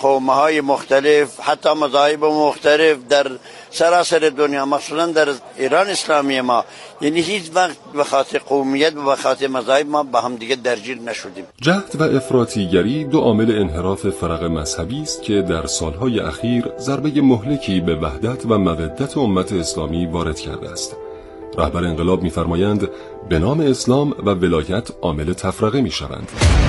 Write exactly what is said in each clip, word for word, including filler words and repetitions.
قوم‌های مختلف، حتی مذاهب مختلف در سراسر دنیا، مخصوصا در ایران اسلامی ما، یعنی هیچ وقت به خاطر قومیت و به خاطر مذاهب ما با هم دیگه درگیر نشدیم. جهد و افراطیگری دو عامل انحراف فرق مذهبی است که در سالهای اخیر ضربه مهلکی به وحدت و مودت امت اسلامی وارد کرده است. رهبر انقلاب می‌فرمایند به نام اسلام و ولایت عامل تفرقه می‌شوند.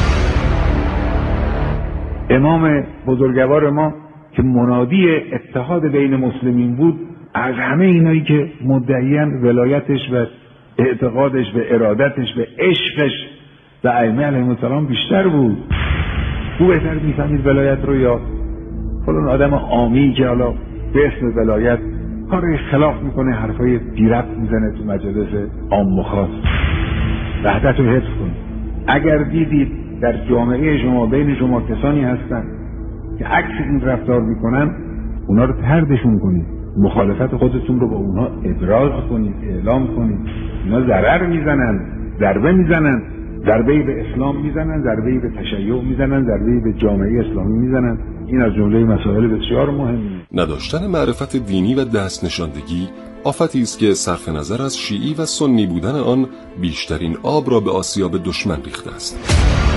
امام بزرگوار ما که منادی اتحاد بین مسلمین بود، از همه اینایی که مدعیان ولایتش و اعتقادش و ارادتش و عشقش و ائمه علیهم السلام بیشتر بود. او بهتر میفهمید ولایت رو یا فلان آدم عامی که حالا به اسم ولایت کار خلاف میکنه، حرفای بی ربط میزنه تو مجالس عام و خاص. وحدت رو حفظ کنید. اگر دیدید در جامعه شما بین شما کسانی هستن که عکس این رفتار میکنن، اونا رو طردشون کنید، مخالفت خودتون رو با اونا ابراز کنید، اعلام کنید. اونا ضرر میزنن، ضربه میزنن، ضربه‌ای به اسلام میزنن، ضربه‌ای به تشیع میزنن، ضربه‌ای به جامعه اسلامی میزنن. این از جمله مسائل بسیار مهمه. نداشتن معرفت دینی و دست نشاندگی آفتی است که صرف نظر از شیعی و سنی بودن آن بیشترین آب را به آسیاب دشمن ریخته است.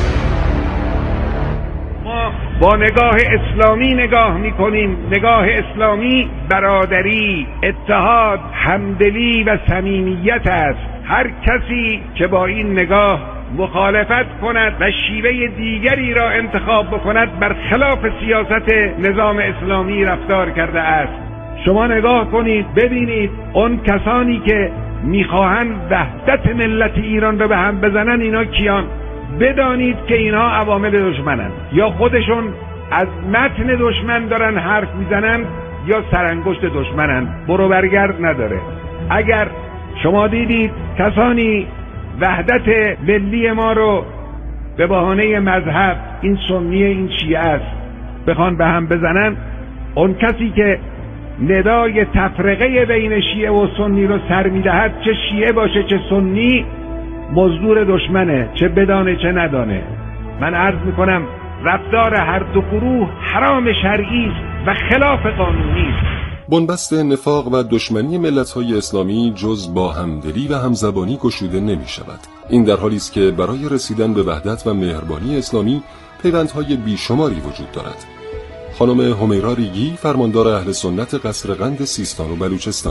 ما با نگاه اسلامی نگاه میکنیم. نگاه اسلامی برادری، اتحاد، همدلی و صمیمیت است. هر کسی که با این نگاه مخالفت کند و شیوه دیگری را انتخاب بکند، برخلاف سیاست نظام اسلامی رفتار کرده است. شما نگاه کنید ببینید اون کسانی که میخواهند وحدت ملت ایران را به هم بزنن، اینا کیان؟ بدانید که اینا عوامل دشمنن، یا خودشون از متن دشمن دارن حرف میزنن یا سرانگشت دشمنن، برو برگرد نداره. اگر شما دیدید کسانی وحدت ملی ما رو به بهانه مذهب، این سنی این شیعه است، بخوان به هم بزنن، اون کسی که ندای تفرقه بین شیعه و سنی رو سر میدهد، چه شیعه باشه چه سنی، مزدور دشمنه، چه بدانه چه ندانه. من عرض میکنم رفتار هر دو گروه حرام شرعی است و خلاف قانونی است. بنبست نفاق و دشمنی ملت‌های اسلامی جز با همدلی و همزبانی گشوده نمی شود. این در حالی است که برای رسیدن به وحدت و مهربانی اسلامی پیوندهای بیشماری وجود دارد. خانم همیرا ریگی، فرماندار اهل سنت قصر قند سیستان و بلوچستان: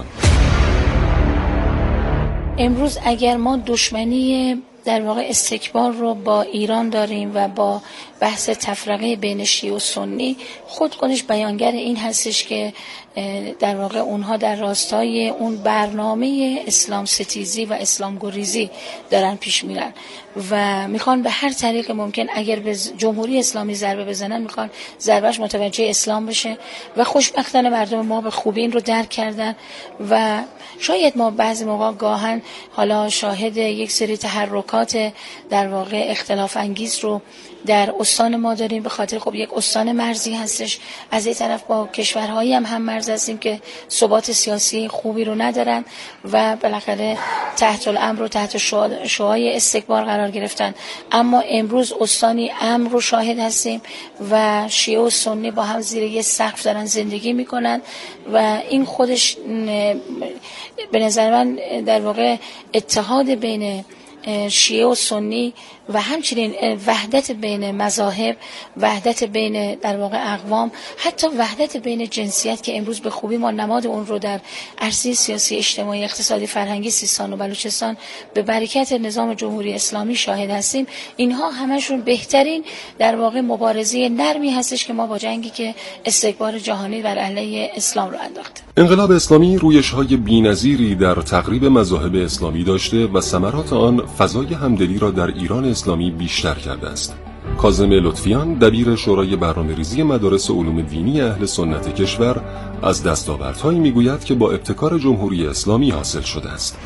امروز اگر ما دشمنی در واقع استکبار رو با ایران داریم و با بحث تفرقه بین شیعه و سنی، خود خودش بیانگر این هستش که در واقع اونها در راستای اون برنامه اسلام ستیزی و اسلام گریزی دارن پیش میرن و میخوان به هر طریق ممکن اگر به جمهوری اسلامی ضربه بزنن، میخوان ضربهش متوجه اسلام بشه و خوشبختانه مردم ما به خوبی این رو درک کردن و شاید ما بعضی موقع گاهن حالا شاهد یک سری تحرکات در واقع اختلاف انگیز رو در استان ما داریم، به خاطر خب یک استان مرزی هستش، از این طرف با کشورهایی هم هم مرز هستیم که ثبات سیاسی خوبی رو ندارن و بالاخره تحت الامر و تحت شعاع استکبار قرار گرفتن. اما امروز استانی امن رو شاهد هستیم و شیعه و سنی با هم زیر یه سقف دارن زندگی میکنن و این خودش به نظر من در واقع اتحاد بین شیعه و سنی و همچنین وحدت بین مذاهب، وحدت بین در واقع اقوام، حتی وحدت بین جنسیت که امروز به خوبی ما نماد اون رو در عرصه سیاسی، اجتماعی، اقتصادی، فرهنگی سیستان و بلوچستان به برکت نظام جمهوری اسلامی شاهد هستیم. اینها همشون بهترین در واقع مبارزه نرمی هستش که ما با جنگی که استکبار جهانی بر علیه اسلام رو انداخت. انقلاب اسلامی رویش‌های بی‌نظیری در تقریب مذاهب اسلامی داشته و ثمرات آن فضای همدلی را در ایران اسلامی بیشتر کرده است. کاظم لطفیان، دبیر شورای برنامه‌ریزی مدارس علوم دینی اهل سنت کشور، از دستاوردهایی میگوید که با ابتکار جمهوری اسلامی حاصل شده است.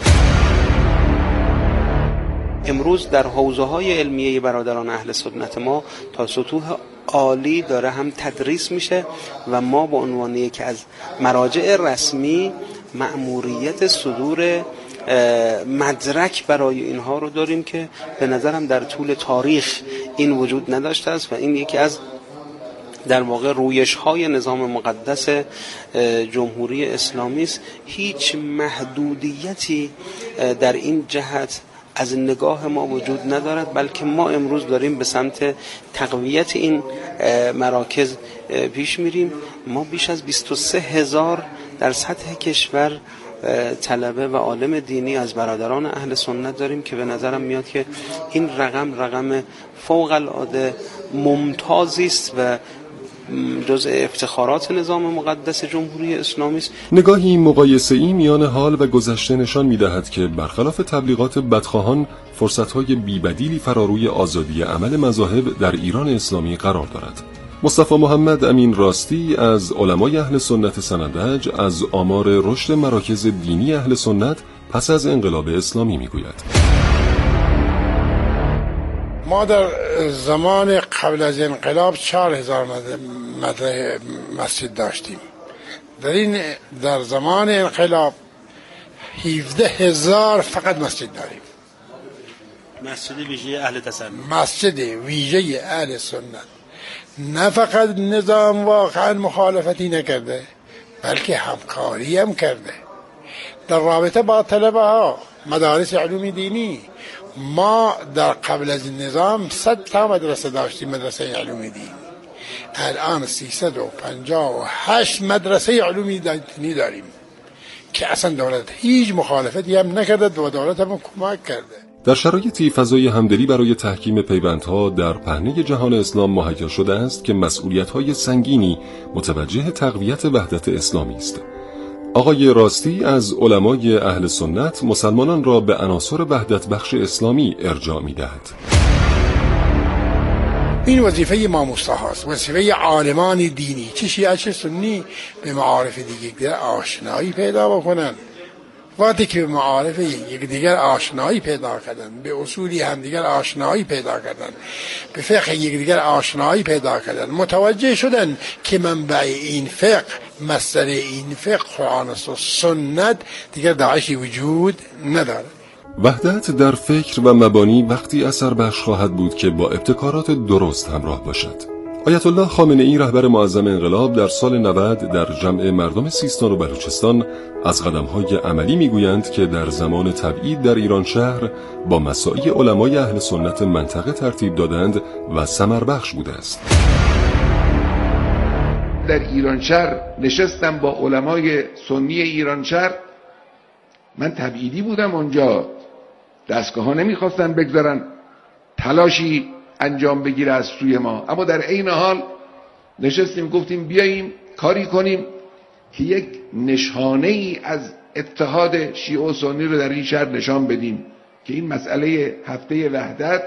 امروز در حوزه‌های علمیه برادران اهل سنت ما تا سطوح عالی داره هم تدریس میشه و ما به عنوان یکی از مراجع رسمی مأموریت صدور مدرک برای اینها رو داریم که به نظرم در طول تاریخ این وجود نداشته است و این یکی از در واقع رویش های نظام مقدس جمهوری اسلامی است. هیچ محدودیتی در این جهت از نگاه ما وجود ندارد، بلکه ما امروز داریم به سمت تقویت این مراکز پیش میریم. ما بیش از بیست و سه هزار در سطح کشور طلبه و عالم دینی از برادران اهل سنت داریم که به نظرم میاد که این رقم رقم فوق العاده ممتازی است و جزء افتخارات نظام مقدس جمهوری اسلامی است. نگاهی مقایسه‌ای میان حال و گذشته نشان می‌دهد که برخلاف تبلیغات بدخواهان فرصت‌های بی‌بدیلی فراروی آزادی عمل مذاهب در ایران اسلامی قرار دارد. مصطفی محمد امین راستی از علمای اهل سنت سنندج از آمار رشد مراکز دینی اهل سنت پس از انقلاب اسلامی میگوید. ما در زمان قبل از انقلاب چهار هزار مسجد داشتیم. در این در زمان انقلاب هفده هزار فقط مسجد داریم. مسجد ویژه اهل تسنن. مسجد ویژه اهل سنت. نه فقط نظام واقعا مخالفتی نکرده، بلکه همکاری هم کرده در رابطه با طلبه ها مدارس علوم دینی. ما در قبل از نظام صد تا مدرسه داشتیم، مدرسه علوم دینی. الان سیصد و پنجاه و هشت مدرسه علوم دینی داریم که اصلا دولت هیچ مخالفتی هم نکرده و دولت هم کمک کرده. در شرایطی فضای همدلی برای تحکیم پیوندها در پهنه جهان اسلام مهیا شده است که مسئولیت‌های سنگینی متوجه تقویت وحدت اسلامی است. آقای راستی از علمای اهل سنت مسلمانان را به عناصر وحدت بخش اسلامی ارجاع می‌دهد. این وظیفه ما مستحاست، وظیفه عالمان دینی چه شیعه چه سنی به معارف دیگر آشنایی پیدا بکنن. وقتی که به معارف یکدیگر آشنایی پیدا کردن، به اصولی همدیگر آشنایی پیدا کردن، به فقه یکدیگر آشنایی پیدا کردن، متوجه شدن که منبع این فقه، مصدر این فقه قرآن و سنت، دیگر داعشی وجود نداره. وحدت در فکر و مبانی وقتی اثر بخش خواهد بود که با ابتکارات درست همراه باشد. آیت الله خامنه ای رهبر معظم انقلاب در سال نود در جمع مردم سیستان و بلوچستان از قدم‌های عملی میگویند که در زمان تبعید در ایران شهر با مساعی علمای اهل سنت منطقه ترتیب دادند و ثمر بخش بوده است. در ایران شهر نشستم با علمای سنی ایران شهر. من تبعیدی بودم اونجا، دستگاه ها نمیخواستن بگذارن تلاشی انجام بگیره از سوی ما، اما در عین حال نشستیم گفتیم بیاییم کاری کنیم که یک نشانه ای از اتحاد شیعه و سنی رو در این شهر نشان بدیم که این مسئله هفته وحدت،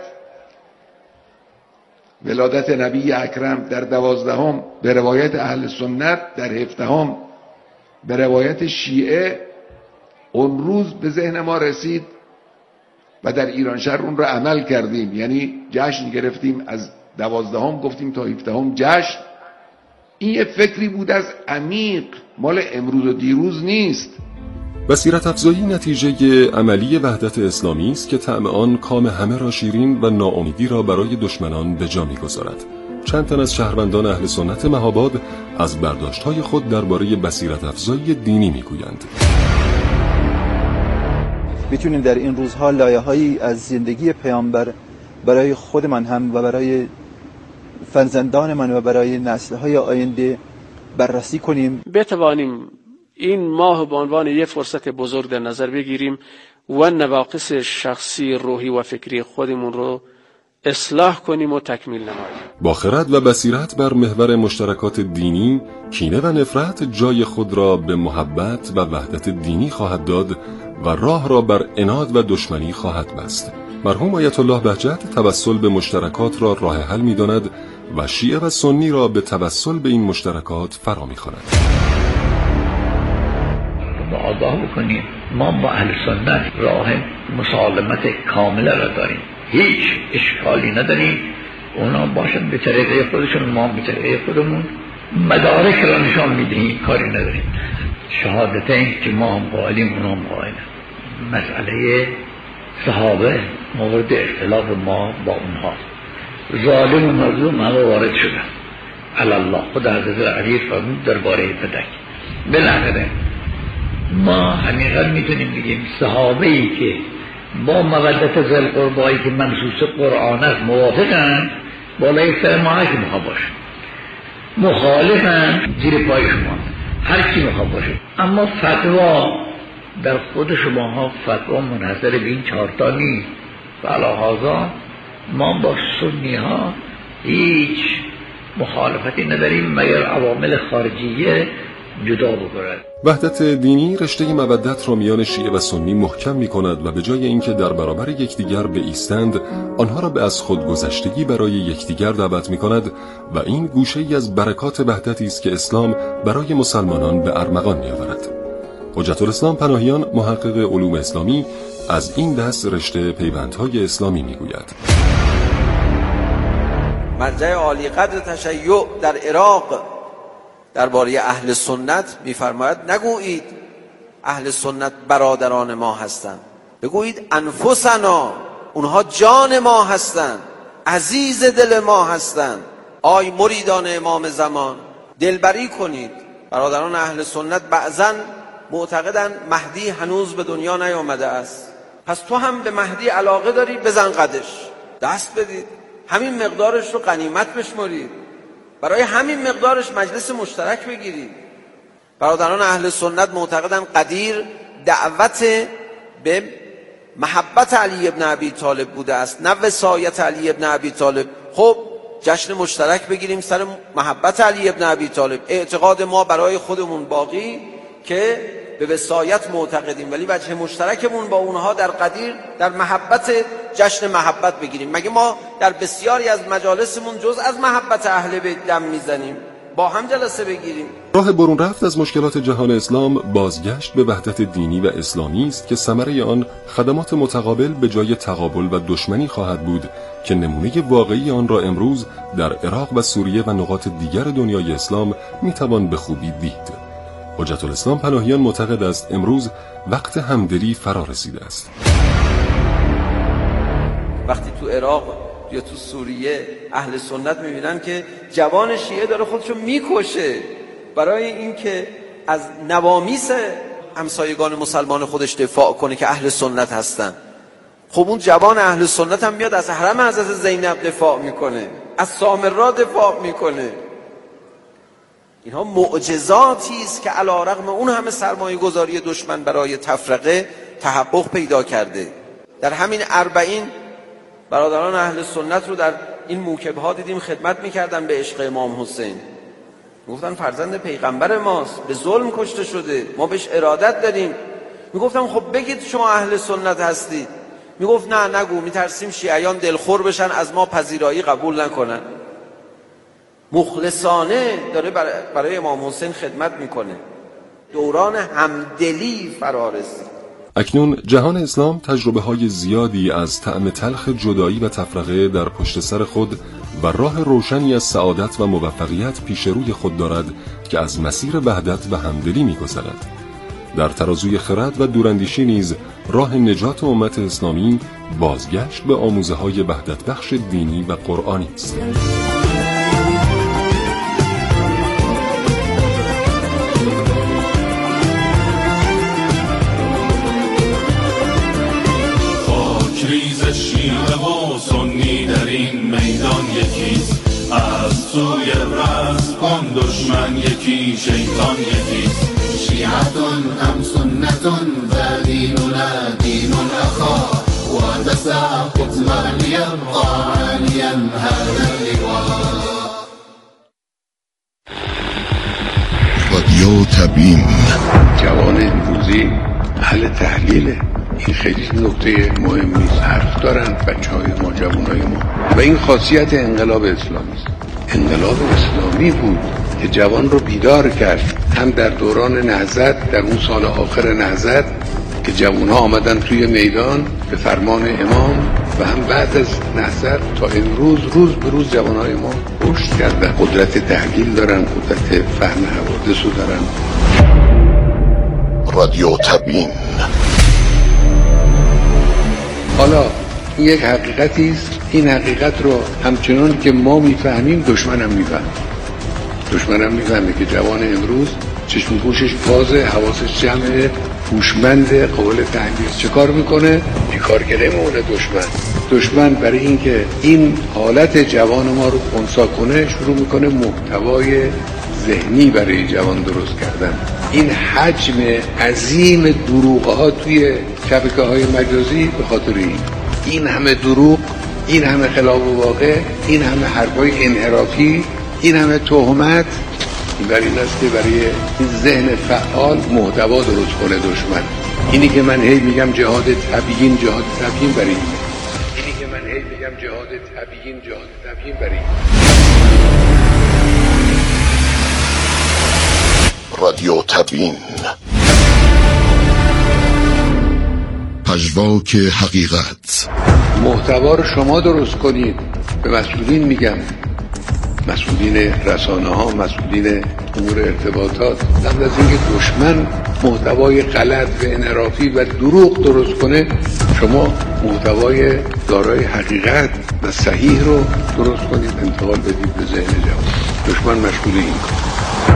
ولادت نبی اکرم در دوازدهم به روایت اهل سنت، در هفدهم به روایت شیعه، اون روز به ذهن ما رسید و در ایران شهر اون رو عمل کردیم. یعنی جشن گرفتیم، از دوازدهم گفتیم تا هفدهم جشن. این یه فکری بود از عمیق، مال امروز و دیروز نیست. بصیرت افزایی نتیجه عملی وحدت اسلامی است که طعم آن کام همه را شیرین و ناامیدی را برای دشمنان به جا می‌گذارد. چند تن از شهروندان اهل سنت مهاباد از برداشت‌های خود درباره بصیرت افزایی دینی می‌گویند. میتونیم در این روزها لایه‌هایی از زندگی پیامبر برای خود من هم و برای فرزندان من و برای نسل‌های آینده بررسی کنیم. بتوانیم این ماه به عنوان یک فرصت بزرگ در نظر بگیریم و نواقص شخصی، روحی و فکری خودمون رو اصلاح کنیم و تکمیل نماییم. با خرد و بصیرت بر محور مشترکات دینی، کینه و نفرت جای خود را به محبت و وحدت دینی خواهد داد و راه را بر عناد و دشمنی خواهد بست. مرحوم آیت الله بهجت توسل به مشترکات را راه حل می‌داند و شیعه و سنی را به توسل به این مشترکات فرا می‌خواند. ما آگاه بکنیم ما با اهل سنت راه مسالمت کامل را داریم، هیچ اشکالی نداریم. اونا باشن به طریقه خودشون، ما به طریقه خودمون، مدارک را نشان میدهیم، کاری نداریم. شهادتین که ما هم قائلیم اونا هم قائلن. مسئله صحابه مورد اختلاف ما با اونها، ظالم و مظلوم همه وارد شدن، علی الله. خود حضرت علی فرمود درباره پدک. بالاخره ما حقیقت میتونیم بگیم صحابه ای که با مودت ذی القربایی که منصوص قرآن است موافقن، بالای سر ما هر کی میخواد باشه، مخالفن زیر پای شما هر کی میخواد باشه. اما فتوا در خود شما ها فتوا منحصر به این چهارتا نیست. و علاوه ما با سنی ها هیچ مخالفتی نداریم مگر عوامل خارجیه جدا بکنند. وحدت دینی رشته مودت را میان شیعه و سنی محکم می کند و به جای اینکه در برابر یکدیگر بایستند، آنها را به از خودگذشتگی برای یکدیگر دعوت می کند و این گوشه ای از برکات وحدتی است که اسلام برای مسلمانان به ارمغان می آورد. حجت الاسلام پناهیان، محقق علوم اسلامی، از این دست رشته پیوندهای اسلامی می گوید. مرجع عالی قدر تشیع در عراق درباره اهل سنت می‌فرماید نگویید اهل سنت برادران ما هستند، بگویید انفسنا، اونها جان ما هستند، عزیز دل ما هستند. آی مریدان امام زمان، دلبری کنید. برادران اهل سنت بعضن معتقدن مهدی هنوز به دنیا نیامده است، پس تو هم به مهدی علاقه داری، بزن قدش، دست بدید، همین مقدارش رو غنیمت بشمرید، برای همین مقدارش مجلس مشترک بگیرید. برادران اهل سنت معتقدن قدیر دعوت به محبت علی ابن ابی طالب بوده است، نه وصایت علی ابن ابی طالب. خب جشن مشترک بگیریم سر محبت علی ابن ابی طالب. اعتقاد ما برای خودمون باقی که به وصایت معتقدیم، ولی وجه مشترکمون با اونها در قدیر در محبت جشن محبت بگیریم. مگه ما در بسیاری از مجالسمون جز از محبت اهل بیت دم میزنیم؟ با هم جلسه بگیریم. راه برون رفت از مشکلات جهان اسلام بازگشت به وحدت دینی و اسلامی است که ثمره آن خدمات متقابل به جای تقابل و دشمنی خواهد بود که نمونه واقعی آن را امروز در عراق و سوریه و نقاط دیگر دنیای اسلام میتوان به خوبی دید. حجت الاسلام پناهیان معتقد است امروز وقت همدلی فرا رسیده است. وقتی تو عراق یا تو سوریه اهل سنت میبینن که جوان شیعه داره خودشو میکشه برای اینکه از نوامیس همسایگان مسلمان خودش دفاع کنه که اهل سنت هستن، خب اون جوان اهل سنت هم میاد از حرم حضرت زینب دفاع میکنه، از سامرا دفاع میکنه. اینها معجزاتی است که علی رغم اون همه سرمایه گذاری دشمن برای تفرقه تحقق پیدا کرده. در همین اربعین برادران اهل سنت رو در این موکب ها دیدیم خدمت میکردن به عشق امام حسین، میگفتن فرزند پیغمبر ماست، به ظلم کشته شده، ما بهش ارادت داریم. میگفتم خب بگید شما اهل سنت هستید. میگفت نه نگو، میترسیم شیعیان دلخور بشن از ما پذیرایی قبول نکنن. مخلصانه داره برای امام حسین خدمت میکنه. دوران همدلی فرا رسید. اکنون جهان اسلام تجربه های زیادی از طعم تلخ جدایی و تفرقه در پشت سر خود و راه روشنی از سعادت و موفقیت پیش روی خود دارد که از مسیر وحدت و همدلی می‌گذرد. در ترازوی خرد و دوراندیشی نیز راه نجات امت اسلامی بازگشت به آموزه های وحدت بخش دینی و قرآنی است. شیعه و سنی در این میدان یکیست، از سوی رزم کن دشمن یکی، شیطان یکیست. شیعتون ام سنتون و دیننا دین الاخا و تساقط مغلیا قانیا هذا اللواء. رادیو تبیین جوان امروزی اهل تحلیله، این خیلی نکته مهمی است. حرف دارن بچهای ما، جوانای ما، و این خاصیت انقلاب اسلامی است. انقلاب اسلامی بود که جوان رو بیدار کرد، هم در دوران نهضت، در اون سال آخر نهضت که جوانها آمدن توی میدان به فرمان امام، و هم بعد از نهضت تا امروز روز به روز جوانهای ما رشد کردن، قدرت تحلیل دارن، قدرت فهم حوادث رو دارن. رادیو تبیین. حالا این یک حقیقتی است، این حقیقت رو همچنان که ما میفهمیم دشمن هم میفهمه. دشمنم میفهمه که جوان امروز چشم گوشش بازه، حواسش جمعه، هوشمند، قابل تحلیل. چه کار میکنه؟ بیکار که نمیمونه دشمن. دشمن برای اینکه این حالت جوان ما رو خنثی کنه شروع میکنه محتوای ذهنی برای جوان درست کردن. این حجم عظیم دروغ ها توی شبکه های مجازی به خاطر این این همه دروغ، این همه خلاف واقع، این همه حرفای انحرافی، این همه تهمت، این برای این است که برای این ذهن فعال محتوا درست کنه دشمن. اینی که من هی میگم جهاد تبیین، جهاد تبیین برای این اینی که من هی میگم جهاد تبیین، جهاد تبیین برای این رادیو تبیین، پژواک حقیقت. محتوا رو شما درست کنید. به مسئولین میگم، مسئولین رسانه ها، مسئولین امور ارتباطات، قبل از اینکه دشمن محتوای غلط و انحرافی و دروغ درست کنه، شما محتوای دارای حقیقت و صحیح رو درست کنید، انتقال بدید به ذهن جوان. دشمن مشغول این کار.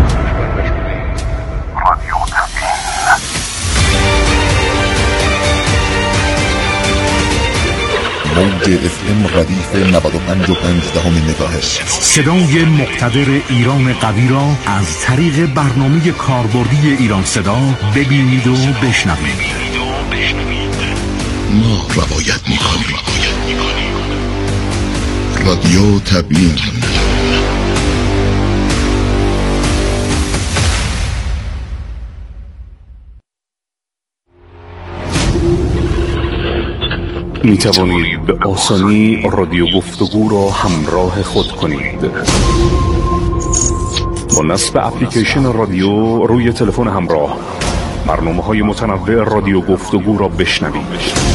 موج اف ام ردیف نود و پنج و پنج دهم مگاهرتز، صدای مقتدر ایران قوی را از طریق برنامه کاربردی ایران صدا ببینید و بشنوید. ما روایت می‌کنیم. رادیو تبیین. می توانید به آسانی رادیو گفتگو را همراه خود کنید. با نصب اپلیکیشن رادیو روی تلفن همراه برنامه‌های متنوع رادیو گفتگو را بشنوید.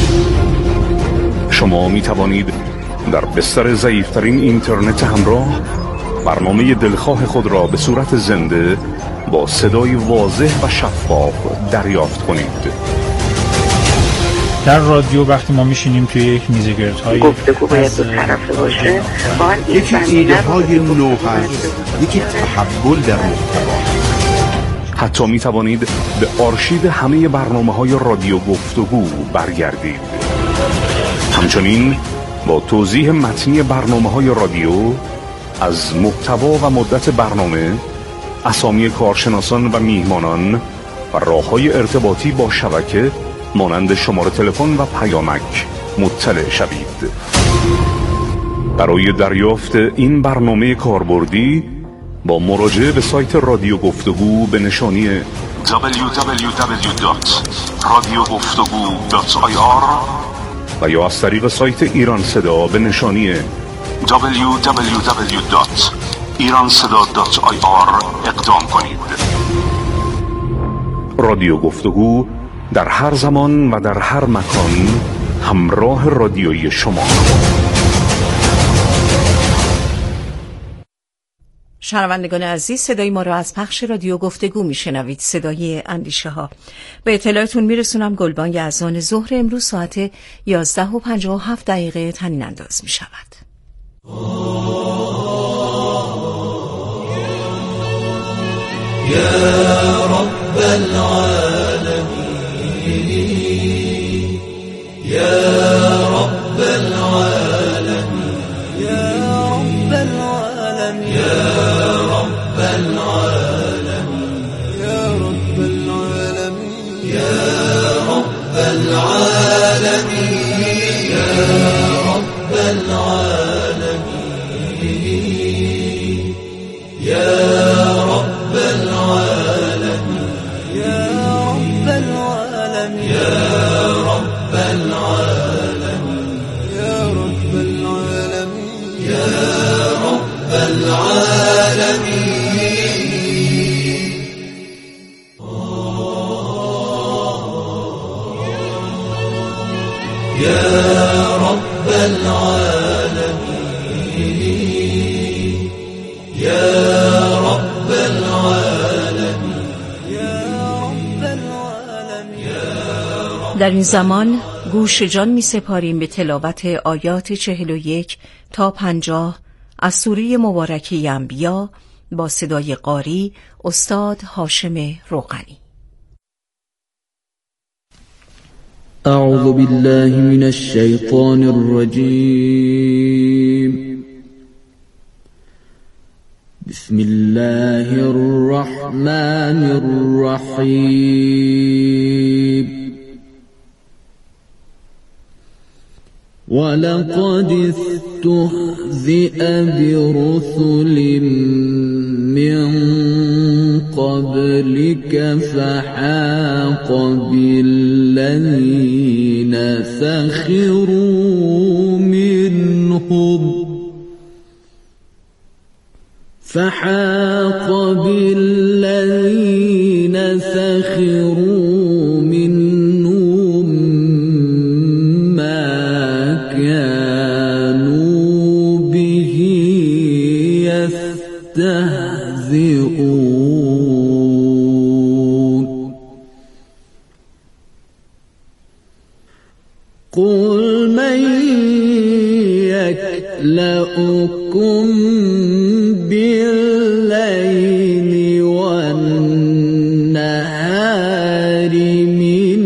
شما می توانید در بستر ضعیف‌ترین اینترنت همراه برنامه دلخواه خود را به صورت زنده با صدای واضح و شفاف دریافت کنید. در رادیو وقتی ما میشینیم توی یک میزگردهای گفتگو باید دو طرفه باشه، یکی ایده های نو هست، یکی تحول در محتوا. حتی می توانید به آرشیو همه برنامه های رادیو گفتگو برگردید. همچنین با توضیح متنی برنامه های رادیو از محتوا و مدت برنامه، اسامی کارشناسان و میهمانان و راه‌های ارتباطی با شبکه مانند شماره تلفن و پیامک مطلع شوید. برای دریافت این برنامه کاربردی با مراجعه به سایت رادیو گفتگو به نشانی دبلیو دبلیو دبلیو دات رادیو گفتگو دات آی آر و یا از طریق سایت ایران صدا به نشانی دبلیو دبلیو دبلیو دات ایران صدا دات آی آر اقدام کنید. رادیو گفتگو در هر زمان و در هر مکان همراه رادیویی شما. شنوندگان عزیز، صدای ما را از پخش رادیو گفتگو میشنوید، صدای اندیشه ها. به اطلاعتون میرسونم گلبانگ از آن ظهر امروز ساعت یازده و پنجاه و هفت دقیقه طنین انداز میشود. یا رب العالمین، يا رب العالمين، يا رب العالمين، يا رب العالمين، يا رب العالمين، يا رب العالمين، يا رب العالمين، يا رب العالمين، يا رب العالمين، يا رب العالمين، يا رب العالمين، يا رب العالمين. يا رب العالمين، يا رب العالمين، يا رب العالمين. در این زمان گوش جان می سپاریم به تلاوت آیات چهل و یک تا پنجاه از سوره مبارکه انبیا با صدای قاری استاد هاشم روغنی. اعوذ بالله من الشیطان الرجیم. بسم الله الرحمن الرحیم. ولقد استهزئ برسل من قبلك فحاق بالذين سخروا منهم فحاق بالذين سخروا منهم ما كانوا به يستهزئون. قل من يكلؤكم بالليل والنهار من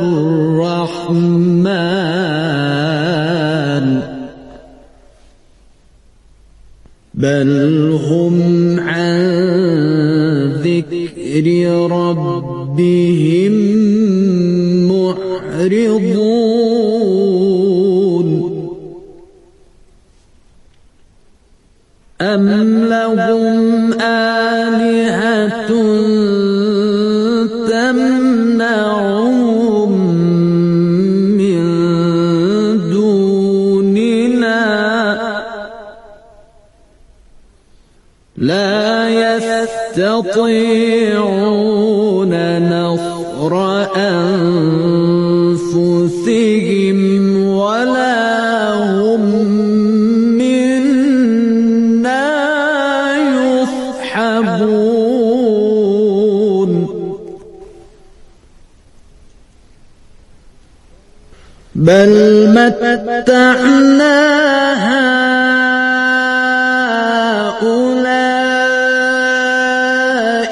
الرحمن بل هم عن ذكر ربهم معرضون. أم لهم آلهة تمنعهم من دوننا لا يستطيعون نصر أنفسهم ولا هم منا يصحبون. بل متعنا هؤلاء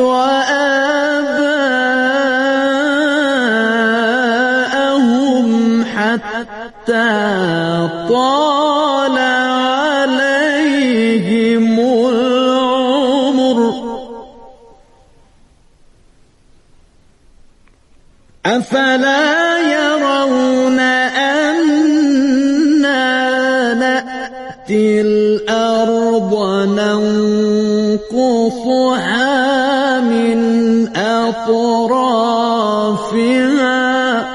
وآباءهم حتى طال عليهم العمر أفلا يرون أنا نأتي الأرض ننقصها من أطرافها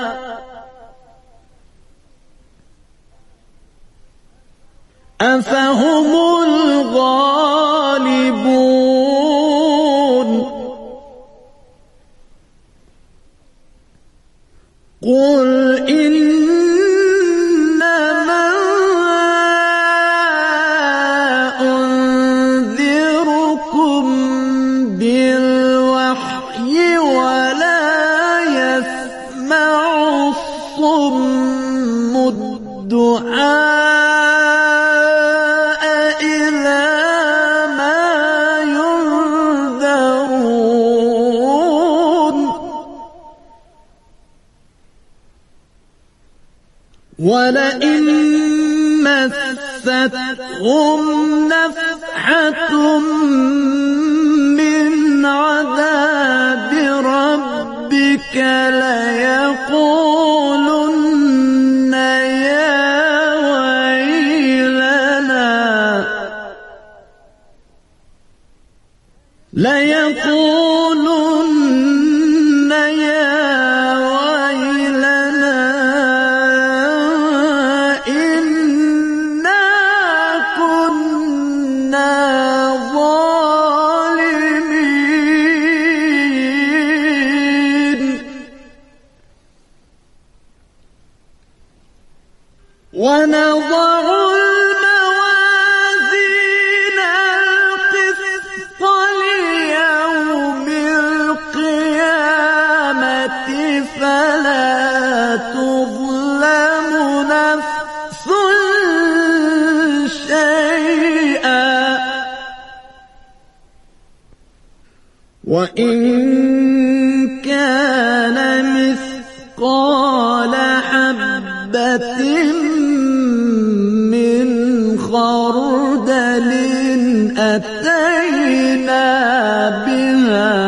أفهم الغالبون. قل إنما أنذركم بالوحي ولا يسمع الصم الدعاء إذا ما ينذرون. ولئن مستهم نفحة من عذاب ربك ليقولن يا ويلنا ليقولن يا ويلنا إنا كنا ظالمين. ونضع الموازين القسط ليوم وإن كان مثقال حبة من خردل أتينا بها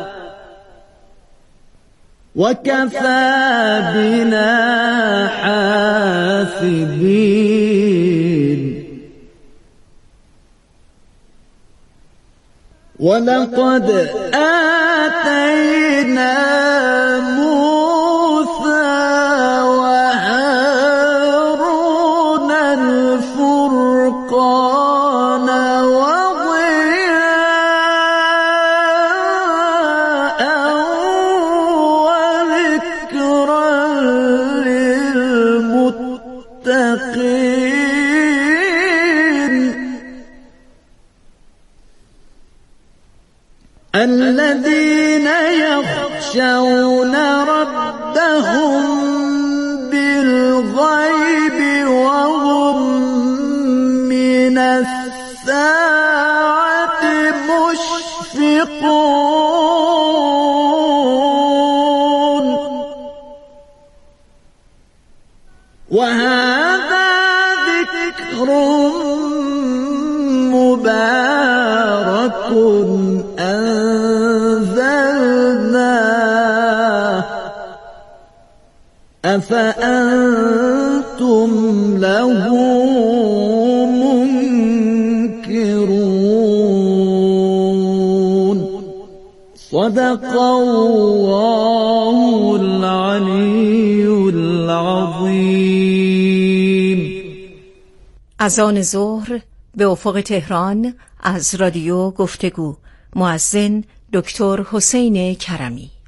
وكفى بنا حاسبين. ولقد آتينا موسى وهارون الفرقان وضياء وذكرا للمتقين الذين يخشون ربهم بالغيب وهم من الساعة مشفقون. وهذا ذكر مبارك أنزلناه أفأنتم له منكرون. صدق الله العلي العظيم. اذان ظهر به افق تهران از رادیو گفتگو. مؤذن دکتر حسین کرمی.